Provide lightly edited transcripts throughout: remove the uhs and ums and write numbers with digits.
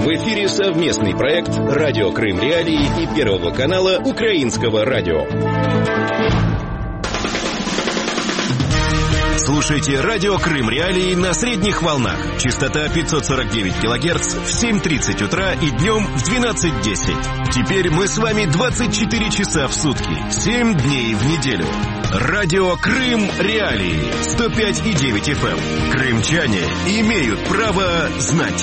В эфире совместный проект «Радио Крым Реалии» и Первого канала Украинского радио. Слушайте «Радио Крым Реалии» на средних волнах. Частота 549 кГц в 7:30 утра и днем в 12:10. Теперь мы с вами 24 часа в сутки, 7 дней в неделю. «Радио Крым Реалии» 105,9 FM. Крымчане имеют право знать.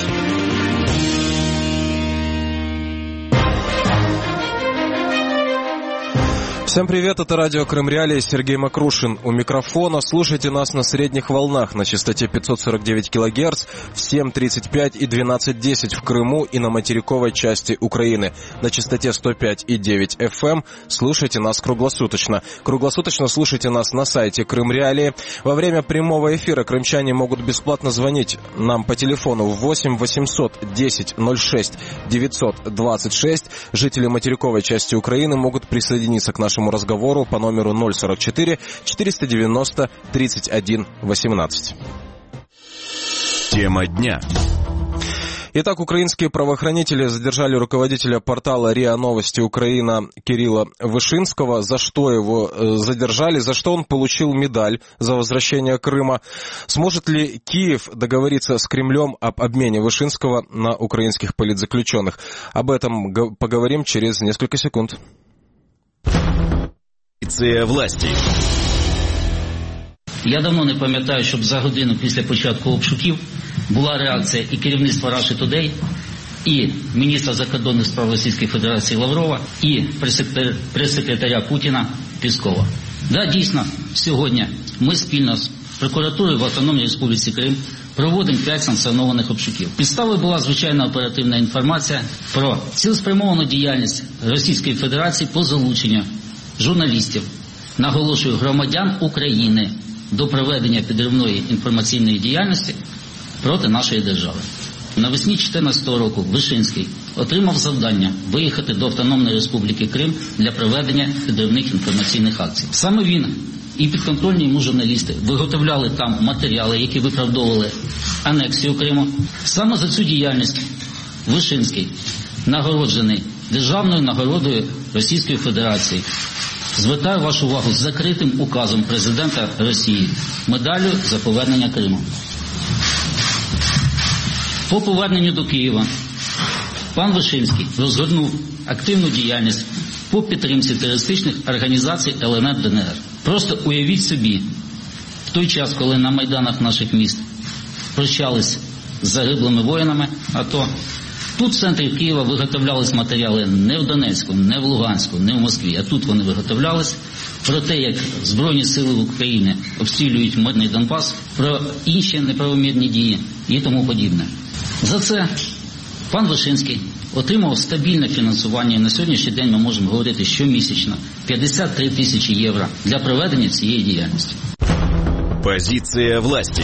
Всем привет, это радио Крым Реалии, Сергей Макрушин у микрофона. Слушайте нас на средних волнах на частоте 549 кГц в 7:35 и 12:10 в Крыму и на материковой части Украины. На частоте 105,9 FM слушайте нас круглосуточно. Круглосуточно слушайте нас на сайте Крым Реалии. Во время прямого эфира крымчане могут бесплатно звонить нам по телефону 8 800 10 06 926. Жители материковой части Украины могут присоединиться к нашему разговору по номеру 044 490 31 18. Тема дня. Итак, украинские правоохранители задержали руководителя портала РИА Новости Украина Кирилла Вышинского. За что его задержали, за что он получил медаль за возвращение Крыма. Сможет ли Киев договориться с Кремлем об обмене Вышинского на украинских политзаключенных? Об этом поговорим через несколько секунд. Власті. Я давно не пам'ятаю, щоб за годину після початку обшуків була реакція і керівництва Russia Today, і міністра закордонних справ Російської Федерації Лаврова, і прес-секретаря Путіна Піскова. Да, дійсно, сьогодні ми спільно з прокуратурою в Автономній Республіці Крим проводимо 5 санкціонованих обшуків. Підставою була звичайна оперативна інформація про цілеспрямовану діяльність Російської Федерації по залученню журналістів, наголошую, громадян України до проведення підривної інформаційної діяльності проти нашої держави. Навесні 2014 року Вишинський отримав завдання виїхати до Автономної Республіки Крим для проведення підривних інформаційних акцій. Саме він і підконтрольні йому журналісти виготовляли там матеріали, які виправдовували анексію Криму. Саме за цю діяльність Вишинський нагороджений державною нагородою Російської Федерації. Звертаю вашу увагу з закритим указом президента Росії, медаллю за повернення Криму. По поверненню до Києва пан Вишинський розгорнув активну діяльність по підтримці терористичних організацій ЛНР ДНР. Просто уявіть собі, в той час, коли на майданах наших міст прощались з загиблими воїнами АТО, тут в центрі Києва виготовлялись матеріали не в Донецьку, не в Луганську, не в Москві, а тут вони виготовлялись про те, як Збройні сили України обстрілюють мирний Донбас, про інші неправомірні дії і тому подібне. За це пан Вишинський отримав стабільне фінансування, і на сьогоднішній день ми можемо говорити щомісячно 53 тисячі євро для проведення цієї діяльності. Позиция власти.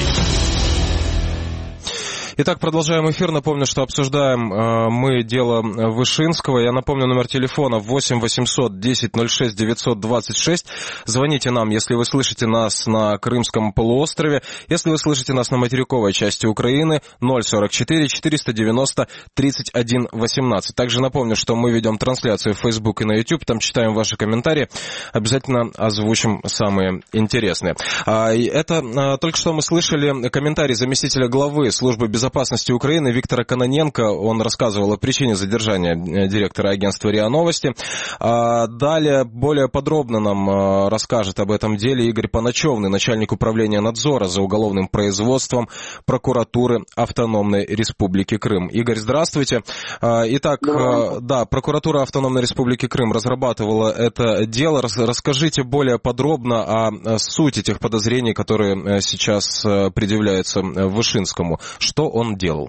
Итак, продолжаем эфир. Напомню, что обсуждаем мы дело Вышинского. Я напомню номер телефона 8 800 10 06 926. Звоните нам, если вы слышите нас на Крымском полуострове. Если вы слышите нас на материковой части Украины, 044 490 31 18. Также напомню, что мы ведем трансляцию в Facebook и на YouTube. Там читаем ваши комментарии. Обязательно озвучим самые интересные. Это только что мы слышали комментарий заместителя главы службы безопасности Украины Виктора Кононенко. Он рассказывал о причине задержания директора агентства РИА Новости. Далее более подробно нам расскажет об этом деле Игорь Поначевный, начальник управления надзора за уголовным производством прокуратуры Автономной Республики Крым. Игорь, здравствуйте. Итак, да, прокуратура Автономной Республики Крым разрабатывала это дело. Расскажите более подробно о сути тех подозрений, которые сейчас предъявляются Вышинскому. Что он делал?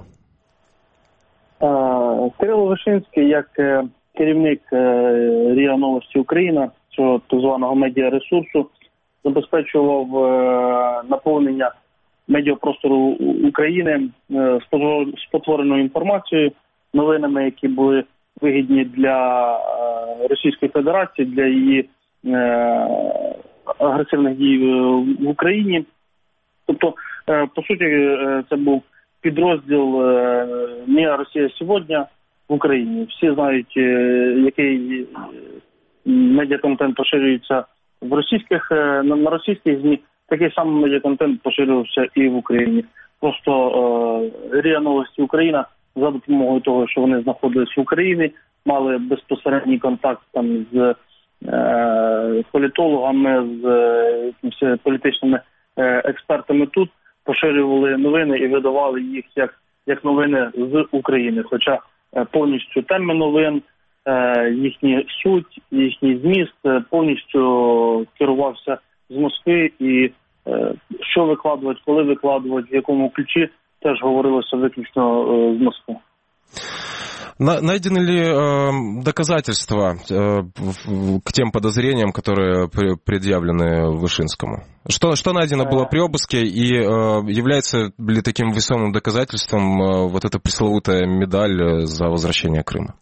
Кирило Вишинський, як керівник РІА Новості Україна, цього так званого медіаресурсу, забезпечував наповнення медіапростору України спотвореною інформацією, новинами, які були вигідні для Російської Федерації, для її агресивних дій в Україні. Тобто, по суті, це був підрозділ МІА «Росія сьогодні» в Україні. Всі знають, який медіаконтент поширюється в російських, на російських ЗМІ. Такий самий медіаконтент поширювався і в Україні. Просто РІА Новості Україна за допомогою того, що вони знаходились в Україні, мали безпосередній контакт там з політологами, з політичними експертами тут, поширювали новини і видавали їх як новини з України. Хоча повністю теми новин, їхній суть, їхній зміст повністю керувався з Москви, і що викладувати, коли викладувати, в якому ключі, теж говорилося виключно з Москви. Найдены ли доказательства к тем подозрениям, которые предъявлены Вышинскому? Что найдено было при обыске, и является ли таким весомым доказательством вот эта пресловутая медаль за возвращение Крыма?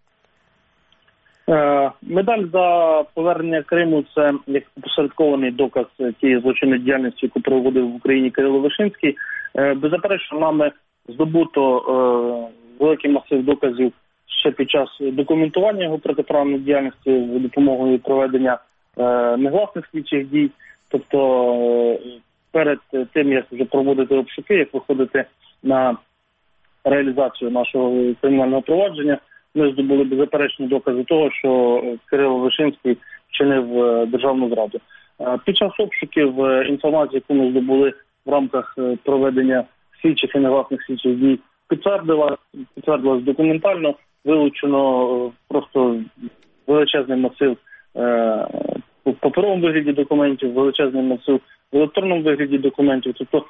Медаль за повернення Криму – це як посередкований доказ тієї злочинної діяльності, яку проводив в Україні Кирило Вишинський. Беззаперечно, нами здобуто великий масив доказів ще під час документування його протиправної діяльності за допомогою проведення негласних слідчих дій. Тобто перед тим, як вже проводити обшуки, як виходити на реалізацію нашого кримінального провадження, ми здобули беззаперечні докази того, що Кирило Вишинський вчинив державну зраду. Під час обшуків інформація, яку ми здобули в рамках проведення слідчих і негласних слідчих дій, підтвердилась документально, вилучено просто величезний масив в паперовому вигляді документів, величезний масив в електронному вигляді документів. Тобто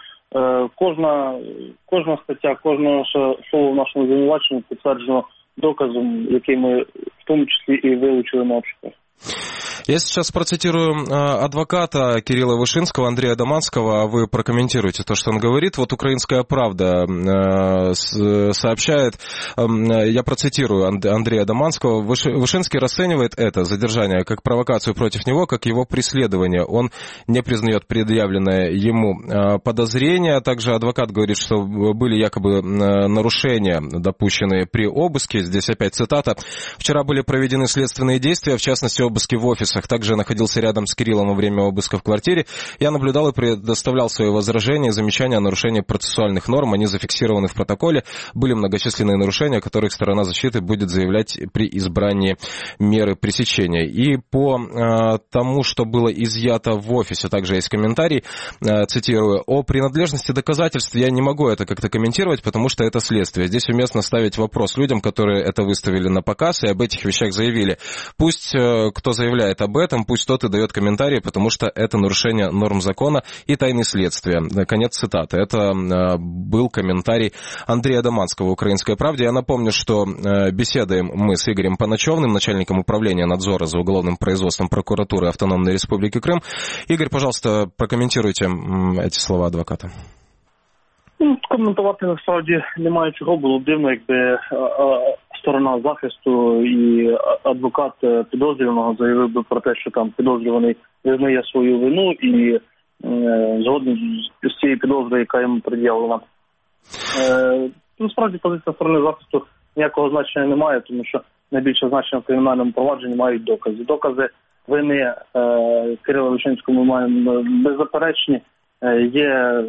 кожна стаття, кожне слово в нашому звинуваченні підтверджено доказом, який ми в тому числі и выучили на обшуках. Я сейчас процитирую адвоката Кирилла Вышинского, Андрея Доманского, а вы прокомментируете то, что он говорит. Вот «Украинская правда» сообщает, я процитирую Андрея Доманского, Вышинский расценивает это задержание как провокацию против него, как его преследование. Он не признает предъявленное ему подозрение. Также адвокат говорит, что были якобы нарушения, допущенные при обыске. Здесь опять цитата. «Вчера были проведены следственные действия, в частности, обыски в офисах. Также находился рядом с Кириллом во время обыска в квартире. Я наблюдал и предоставлял свои возражения и замечания о нарушении процессуальных норм. Они зафиксированы в протоколе. Были многочисленные нарушения, о которых сторона защиты будет заявлять при избрании меры пресечения». И по тому, что было изъято в офисе, также есть комментарий, цитирую, «О принадлежности доказательств я не могу это как-то комментировать, потому что это следствие. Здесь уместно ставить вопрос людям, которые это выставили на показ и об этих вещах заявили. Пусть кто заявляет об этом, пусть тот и дает комментарии, потому что это нарушение норм закона и тайны следствия». Конец цитаты. Это был комментарий Андрея Доманского в «Украинской правде». Я напомню, что беседуем мы с Игорем Паначевным, начальником управления надзора за уголовным производством прокуратуры Автономной Республики Крым. Игорь, пожалуйста, прокомментируйте эти слова адвоката. Коментувати насправді немає чого. Було б дивно, якби сторона захисту і адвокат підозрюваного заявив би про те, що там підозрюваний визнає свою вину і згоден з цією підозрою, яка йому пред'явлена. Насправді позиція сторони захисту ніякого значення не має, тому що найбільше значення в кримінальному провадженні мають докази. Докази вини Кирила Вишинського ми маємо беззаперечні. Є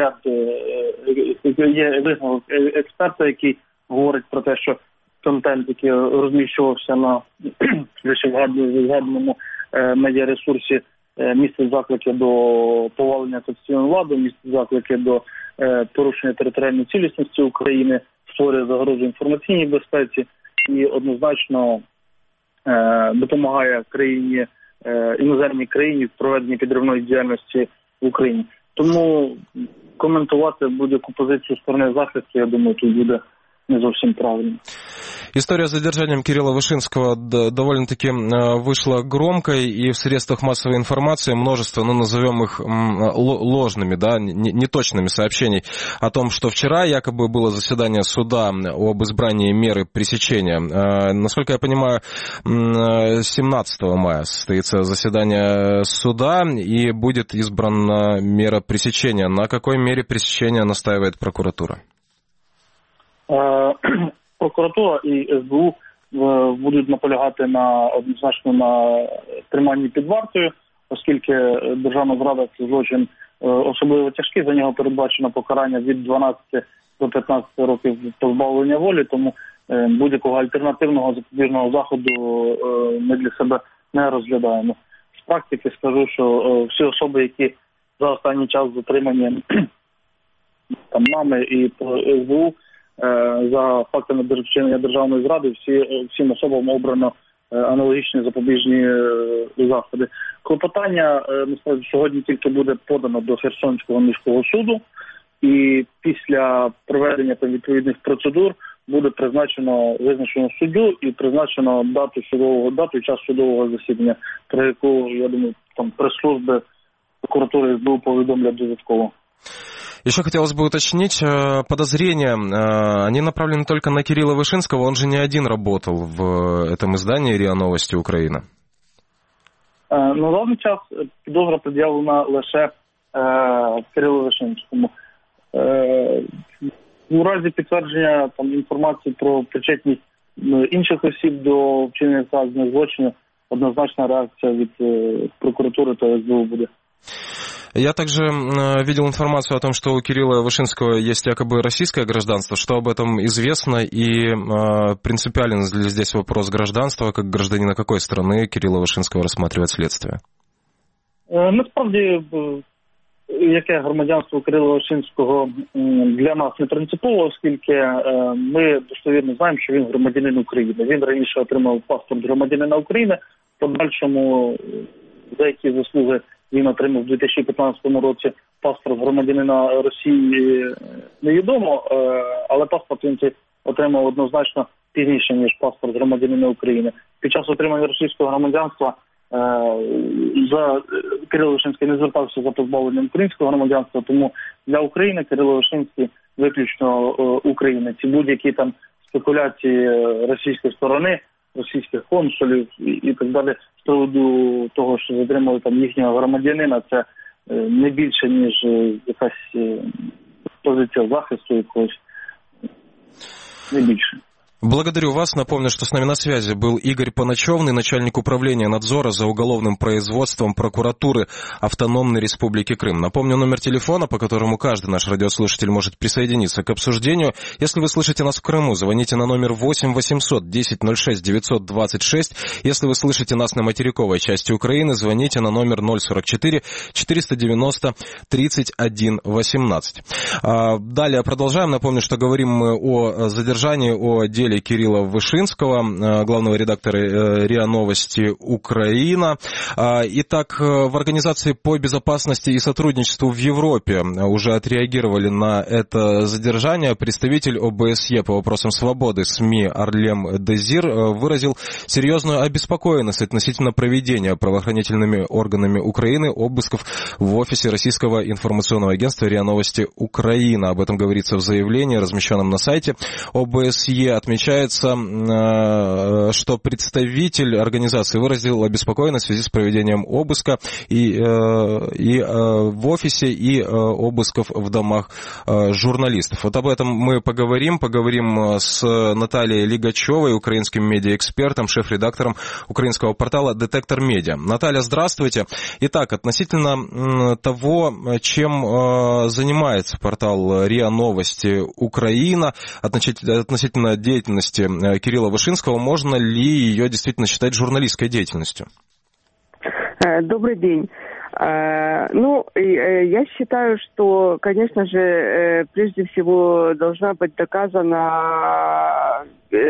висновок експерта, який говорить про те, що контент, який розміщувався на згаданому медіаресурсі, містить заклики до повалення конституційної влади, містить заклики до порушення територіальної цілісності України, створює загрозу інформаційній безпеці і однозначно допомагає країні, іноземній країні в проведенні підривної діяльності в Україні. Тому коментувати будь-яку позицію сторони захисту, я думаю, тут буде не зовсім правильно. История с задержанием Кирилла Вышинского довольно-таки вышла громкой, и в средствах массовой информации множество, назовем их ложными, да, неточными сообщений о том, что вчера якобы было заседание суда об избрании меры пресечения. Насколько я понимаю, 17 мая состоится заседание суда, и будет избрана мера пресечения. На какой мере пресечения настаивает прокуратура? Прокуратура і СБУ будуть наполягати однозначно на триманні під вартою, оскільки державна зрада – це злочин особливо тяжкий, за нього передбачено покарання від 12 до 15 років позбавлення волі, тому будь-якого альтернативного запобіжного заходу ми для себе не розглядаємо. З практики скажу, що всі особи, які за останній час затримані нами і СБУ за фактами вчинення державної зради, всім особам обрано аналогічні запобіжні заходи. Клопотання, насправді, сьогодні тільки буде подано до Херсонського міського суду, і після проведення відповідних процедур буде визначено суддю і призначено дату і час судового засідання, про яку, я думаю, прес-служби прокуратури СБУ повідомлять додатково. Еще хотелось бы уточнить, подозрения, они направлены только на Кирилла Вышинского, он же не один работал в этом издании РИА Новости Украина. На даний час підозра пред'явлена лише Кирилу Вишинському. У разі підтвердження інформації про причетність інших осіб до вчинення вказаних злочинів, однозначна реакція від прокуратури та СБУ буде. Я также видел информацию о том, что у Кирилла Вышинского есть якобы российское гражданство. Что об этом известно и принципиален ли здесь вопрос гражданства, как гражданина какой страны Кирилла Вышинского рассматривает следствие? Насправді, яке громадянство Кирила Вишинського для нас не принципово, оскільки ми достовірно знаємо, що він громадянин України. Він раніше отримав паспорт громадянина України, в подальшому деякі заслуги він отримав у 2015 році паспорт громадянина Росії невідомо, але паспорт він отримав однозначно пізніше, ніж паспорт громадянина України. Під час отримання російського громадянства Кирило Вишинський не звертався за позбавленням українського громадянства, тому для України Кирило Вишинський виключно українець. І будь-які спекуляції російської сторони, російських консулів і так далі з приводу того, що затримали їхнього громадянина, це не більше, ніж якась позиція захисту якогось, не більше. Благодарю вас. Напомню, что с нами на связи был Игорь Поначевный, начальник управления надзора за уголовным производством прокуратуры Автономной Республики Крым. Напомню номер телефона, по которому каждый наш радиослушатель может присоединиться к обсуждению. Если вы слышите нас в Крыму, звоните на номер 8 800 10 06 926. Если вы слышите нас на материковой части Украины, звоните на номер 044 490 31 18. Далее продолжаем. Напомню, что говорим мы о задержании, о деле Кирилла Вышинского, главного редактора РИА Новости Украина. Итак, в Организации по безопасности и сотрудничеству в Европе уже отреагировали на это задержание. Представитель ОБСЕ по вопросам свободы СМИ Арлем Дезир выразил серьезную обеспокоенность относительно проведения правоохранительными органами Украины обысков в офисе Российского информационного агентства РИА Новости Украина. Об этом говорится в заявлении, размещенном на сайте ОБСЕ. Отмечается, что представитель организации выразил обеспокоенность в связи с проведением обыска и в офисе, и обысков в домах журналистов. Вот об этом мы поговорим с Натальей Лигачевой, украинским медиаэкспертом, шеф-редактором украинского портала «Детектор Медиа». Наталья, здравствуйте. Итак, относительно того, чем занимается портал РИА Новости Украина, относительно деятельности Кирилла Вышинского, можно ли ее действительно считать журналистской деятельностью? Добрый день. Я считаю, что, конечно же, прежде всего должна быть доказана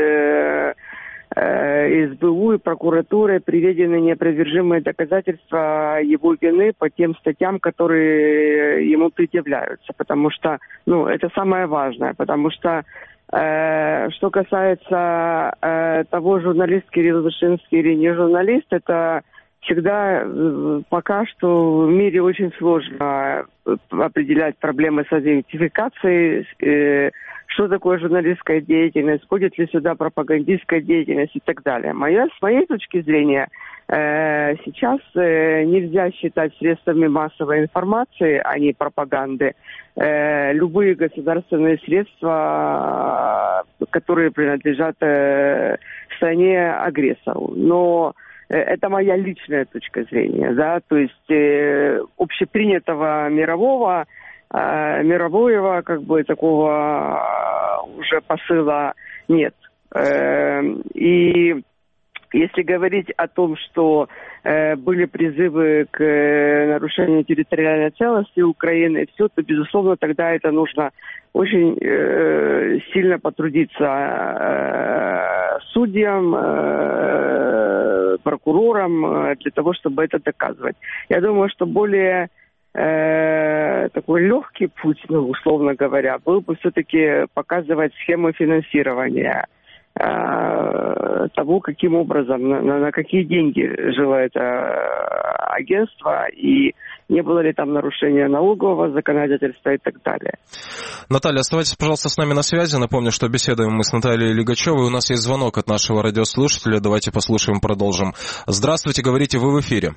СБУ и прокуратурой приведены неопровержимые доказательства его вины по тем статьям, которые ему предъявляются, потому что, это самое важное, потому что что касается того, журналист Кирилл Вышинский или не журналист, это всегда пока что в мире очень сложно определять проблемы с идентификацией, что такое журналистская деятельность, входит ли сюда пропагандистская деятельность и так далее. С моей точки зрения, сейчас нельзя считать средствами массовой информации, а не пропаганды, любые государственные средства, которые принадлежат стране-агрессору. Но это моя личная точка зрения, да, то есть общепринятого мирового как бы такого уже посыла нет. И если говорить о том, что были призывы к нарушению территориальной целостности Украины, все, то, безусловно, тогда это нужно очень сильно потрудиться судьям, прокурорам для того, чтобы это доказывать. Я думаю, что более такой легкий путь, условно говоря, был бы все-таки показывать схемы финансирования того, каким образом, на какие деньги жило это агентство, и не было ли там нарушения налогового законодательства и так далее. Наталья, оставайтесь, пожалуйста, с нами на связи. Напомню, что беседуем мы с Натальей Лигачевой. У нас есть звонок от нашего радиослушателя. Давайте послушаем, продолжим. Здравствуйте, говорите, вы в эфире.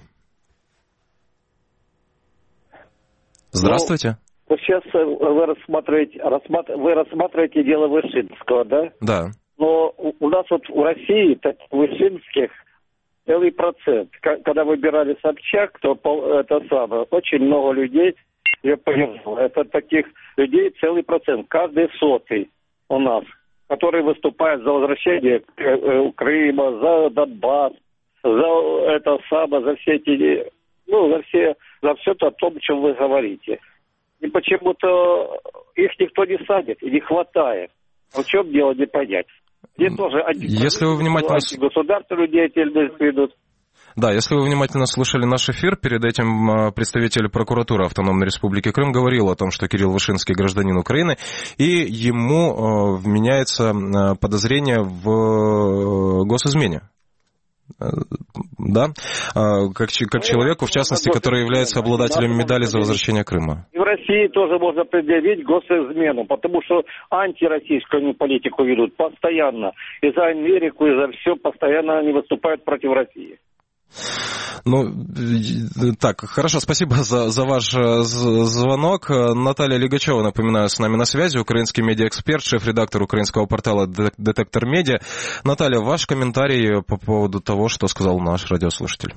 Здравствуйте. Ну, сейчас вы рассматриваете дело Вышинского, да? Да. Но у нас вот в России Вышинских целый процент. Когда выбирали Собчак, то это самое, очень много людей, я понял, это таких людей целый процент. Каждый сотый у нас, который выступает за возвращение Крыма, за Донбасс, за это самое, за все эти, за все то, о том, о чем вы говорите. И почему-то их никто не садит и не хватает. В чем дело, не понять. Где тоже если вы внимательно... государственную деятельность ведут. Да, если вы внимательно слушали наш эфир, перед этим представитель прокуратуры Автономной Республики Крым говорил о том, что Кирилл Вышинский гражданин Украины, и ему вменяется подозрение в госизмене. Да, как человеку, в частности, который является обладателем медали за возвращение Крыма. И в России тоже можно предъявить госизмену, потому что антироссийскую политику ведут постоянно. И за Америку, и за все постоянно они выступают против России. Ну, так, хорошо, спасибо за ваш звонок. Наталья Лигачева, напоминаю, с нами на связи, украинский медиаэксперт, шеф-редактор украинского портала «Детектор Медиа». Наталья, ваш комментарий по поводу того, что сказал наш радиослушатель.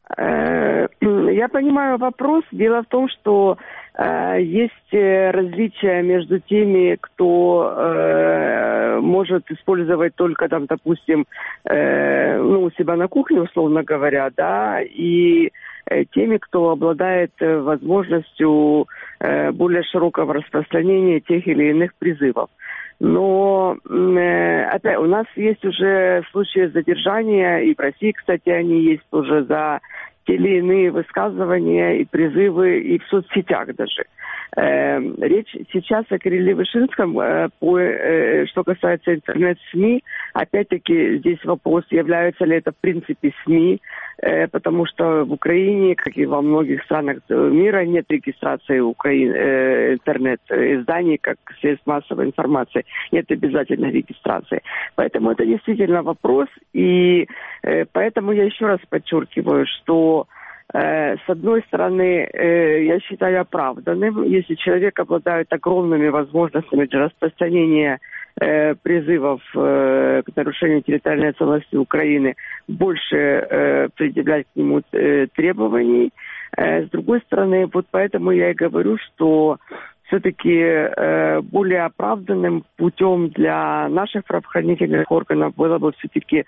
Я понимаю вопрос. Дело в том, что есть различия между теми, кто может использовать только там, допустим, у себя на кухне, условно говоря, да, и теми, кто обладает возможностью более широкого распространения тех или иных призывов. Но опять, у нас есть уже случаи задержания, и в России, кстати, они есть уже за те или иные высказывания и призывы, и в соцсетях даже. Речь сейчас о Кирилле Вышинском, что касается интернет-СМИ, опять-таки здесь вопрос, являются ли это в принципе СМИ, потому что в Украине, как и во многих странах мира, нет регистрации интернет-изданий как средств массовой информации, нет обязательной регистрации. Поэтому это действительно вопрос, и поэтому я еще раз подчеркиваю, что с одной стороны, я считаю оправданным, если человек обладает огромными возможностями для распространения призывов к нарушению территориальной целостности Украины, больше предъявлять к нему требований. С другой стороны, вот поэтому я и говорю, что все-таки более оправданным путем для наших правоохранительных органов было бы все-таки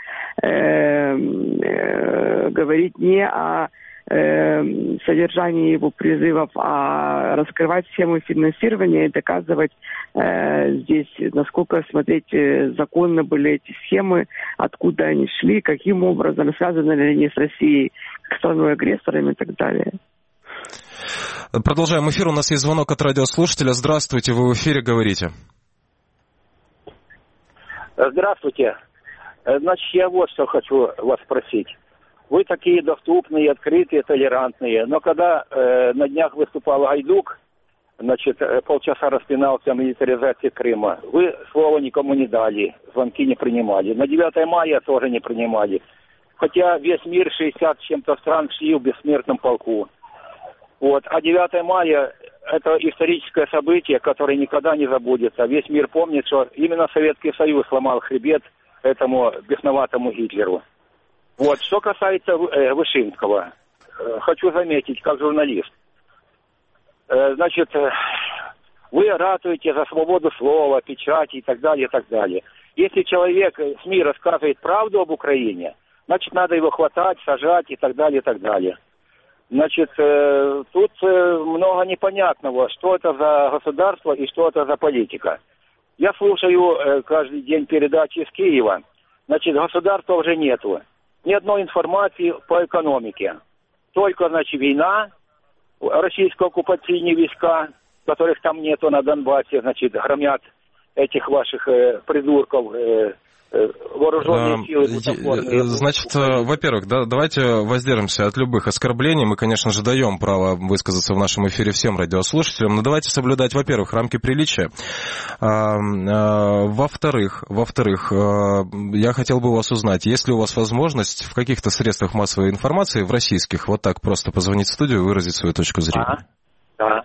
говорить не о содержании его призывов, а раскрывать схему финансирования и доказывать здесь, насколько смотреть, законно были эти схемы, откуда они шли, каким образом, связаны ли они с Россией, как страной-агрессором и так далее. Продолжаем эфир. У нас есть звонок от радиослушателя. Здравствуйте, вы в эфире, говорите. Здравствуйте. Значит, я вот что хочу вас спросить. Вы такие доступные, открытые, толерантные. Но когда на днях выступал Гайдук, значит, полчаса распинался о милитаризации Крыма. Вы слова никому не дали, звонки не принимали. На 9 мая тоже не принимали. Хотя весь мир, 60 с чем-то стран, шли в бессмертном полку. Вот. А 9 мая – это историческое событие, которое никогда не забудется. Весь мир помнит, что именно Советский Союз сломал хребет этому бесноватому Гитлеру. Вот. Что касается Вышинского, хочу заметить, как журналист. Значит, вы ратуете за свободу слова, печати и так далее, и так далее. Если человек, СМИ рассказывает правду об Украине, значит, надо его хватать, сажать и так далее, и так далее. Значит, тут много непонятного, что это за государство и что это за политика. Я слушаю каждый день передачи из Киева. Значит, государства уже нету. Ни одной информации по экономике. Только, значит, война, российско-оккупационные войска, которых там нету на Донбассе, значит, громят этих ваших придурков, вооруженные силы бутафорные. Значит, во-первых, давайте воздержимся от любых оскорблений. Мы, конечно же, даем право высказаться в нашем эфире всем радиослушателям, но давайте соблюдать, во-первых, рамки приличия. Во-вторых, я хотел бы у вас узнать, есть ли у вас возможность в каких-то средствах массовой информации, в российских, вот так просто позвонить в студию и выразить свою точку зрения? Да.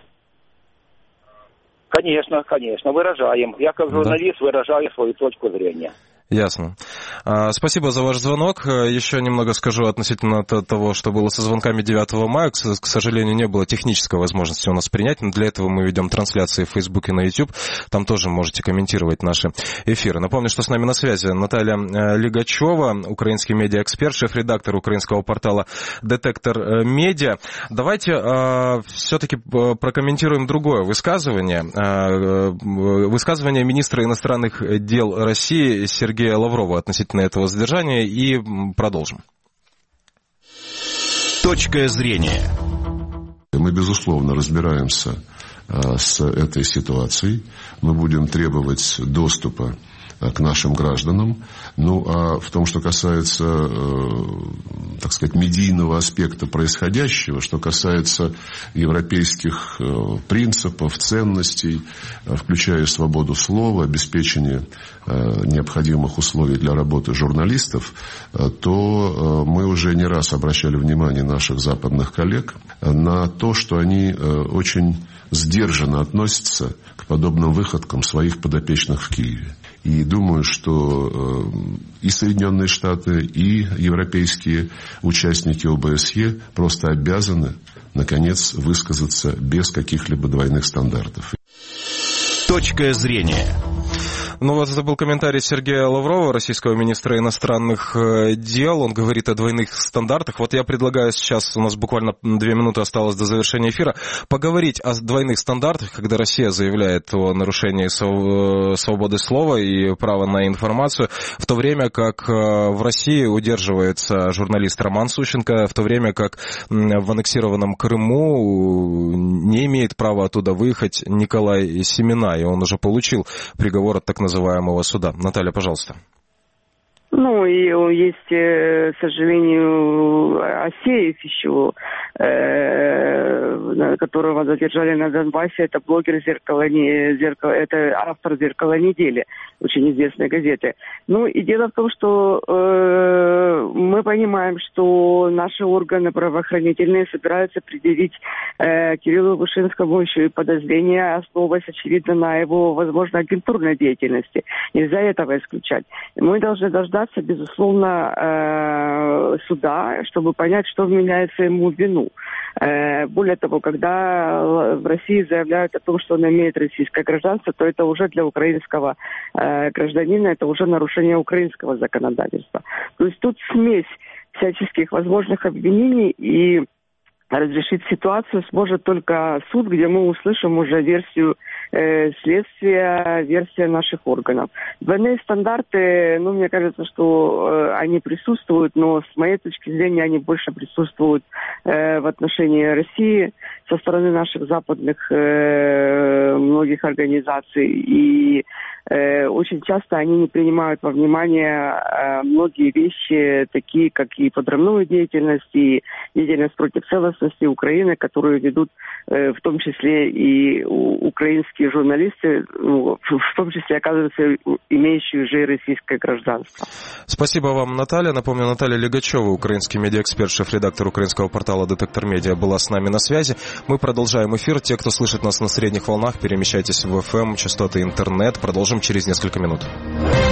Конечно, выражаем. Я как журналист выражаю свою точку зрения. Ясно. Спасибо за ваш звонок. Еще немного скажу относительно того, что было со звонками 9 мая. К сожалению, не было технической возможности у нас принять, но для этого мы ведем трансляции в Facebook и на YouTube. Там тоже можете комментировать наши эфиры. Напомню, что с нами на связи Наталья Лигачева, украинский медиаэксперт, шеф-редактор украинского портала «Детектор Медиа». Давайте все-таки прокомментируем другое высказывание. Высказывание министра иностранных дел России Сергея Лаврова относительно этого задержания, и продолжим. Точка зрения. Мы, безусловно, разбираемся с этой ситуацией. Мы будем требовать доступа к нашим гражданам. Ну, а в том, что касается, так сказать, медийного аспекта происходящего, что касается европейских принципов, ценностей, включая свободу слова, обеспечение необходимых условий для работы журналистов, то мы уже не раз обращали внимание наших западных коллег на то, что они очень сдержанно относятся к подобным выходкам своих подопечных в Киеве. И думаю, что и Соединенные Штаты, и европейские участники ОБСЕ просто обязаны, наконец, высказаться без каких-либо двойных стандартов. Точка зрения. Ну вот это был комментарий Сергея Лаврова, российского министра иностранных дел. Он говорит о двойных стандартах. Вот я предлагаю сейчас, у нас буквально 2 минуты осталось до завершения эфира, поговорить о двойных стандартах, когда Россия заявляет о нарушении свободы слова и права на информацию, в то время как в России удерживается журналист Роман Сущенко, в то время как в аннексированном Крыму не имеет права оттуда выехать Николай Семена, и он уже получил приговор от так называемого суда. Наталья, пожалуйста. Ну, и есть, к сожалению, Асеев еще, которого задержали на Донбассе. Это блогер это автор «Зеркала недели», очень известной газеты. Ну, и дело в том, что мы понимаем, что наши органы правоохранительные собираются предъявить Кириллу Вышинскому еще и подозрения, основываясь, очевидно, на его, возможно, агентурной деятельности. Нельзя этого исключать. Мы должны дождаться, безусловно, суда, чтобы понять, что вменяется ему в вину. Более того, когда в России заявляют о том, что он имеет российское гражданство, то это уже для украинского гражданина, это уже нарушение украинского законодательства. То есть тут смесь всяческих возможных обвинений, и разрешить ситуацию сможет только суд, где мы услышим уже версию следствия, версия наших органов. Двойные стандарты, мне кажется, что они присутствуют, но с моей точки зрения они больше присутствуют в отношении России со стороны наших западных многих организаций. И очень часто они не принимают во внимание многие вещи, такие как и подрывную деятельность, и деятельность против безопасности Украины, которую ведут в том числе и украинские журналисты, ну, в том числе, оказывается, имеющие уже российское гражданство. Спасибо вам, Наталья. Напомню, Наталья Легачева, украинский медиаэксперт, шеф-редактор украинского портала «Детектор Медиа», была с нами на связи. Мы продолжаем эфир. Те, кто слышит нас на средних волнах, перемещайтесь в FM, частоты интернет. Продолжим через несколько минут.